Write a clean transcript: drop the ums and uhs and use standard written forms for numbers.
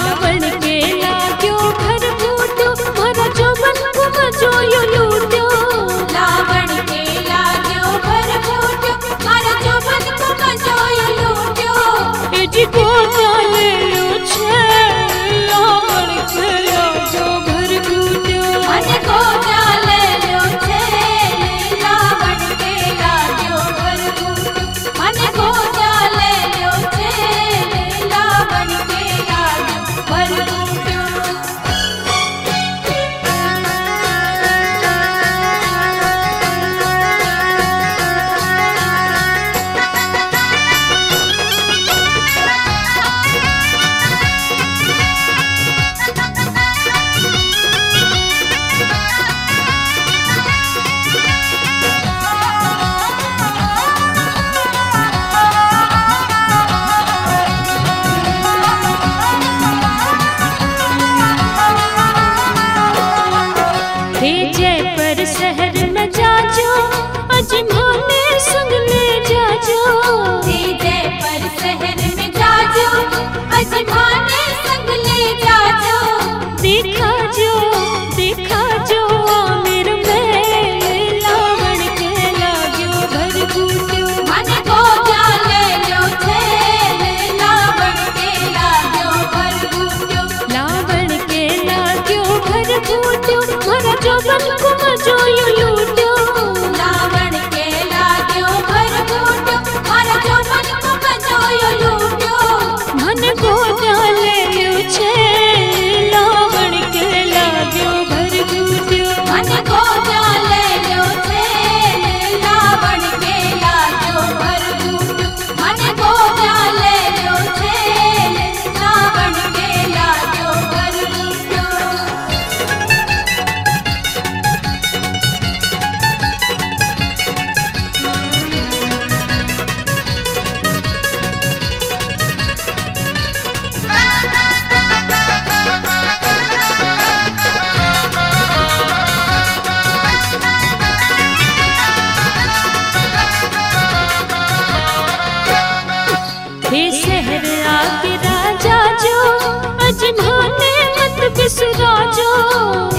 लावण के लाग्यो घर फूट्यो मारा जोबन को मजोयो लूट्यो। लावण के लाग्यो घर फूट्यो मारा जोबन को मजोयो लूट्यो। ए जी को चाले लो छे लावण के लाग्यो घर फूट्यो। मन को चाले लो छे लावण के लाग्यो घर फूट्यो। मन को चाले लो छे लावण के लाग्यो घर फूट्यो। हे जयपुर शहर में जाजो अजमाने संग ले जाजो। हे जयपुर शहर में जाजो अजमाने संग ले जाजो। देखा जो आमिर में लावण के लाग्यो घर फूट्यो। मन को चाले लो छे लावण के लाग्यो घर फूट्यो। लावण के लाग्यो घर फूट्यो मारा जोबन को मजोयो लूट्यो। लावण के लाग्यो घर फूट्यो मारा जोबन को मजोयो लूट्यो। मन को चाले लो छे लावण के लाग्यो घर फूट्यो। मन को चाले लो छे लावण के लाग्यो घर फूट्यो। मन को चाले लो छे लावण के लाग्यो घर फूट्यो। हे शहर आके राजा जो अजमाने मत बिसरा जो।